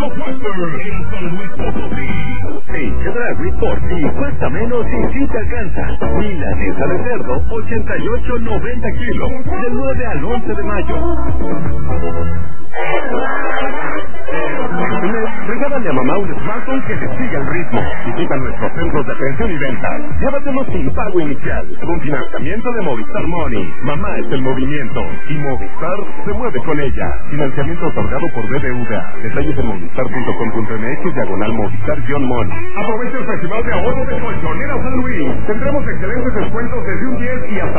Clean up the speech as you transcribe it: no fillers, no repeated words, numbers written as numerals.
Blockbuster en San Luis Potosí. Sí, Chedraui por ti cuesta menos y sí te alcanza. Milanesa de cerdo, 88.90 kilos, del 9 al 11 de mayo. Regálale a mamá un smartphone que le siga el ritmo. Visita nuestros centros de atención y venta. Llévatelo sin pago inicial, con financiamiento de Movistar Money. Mamá es el movimiento y Movistar se mueve con ella. Financiamiento otorgado por BBVA. Detalles en movistar.com.mx/Movistar-Money. Aprovecha el festival de ahorro de Colchonera San Luis. Tendremos excelentes descuentos desde un 10 y hasta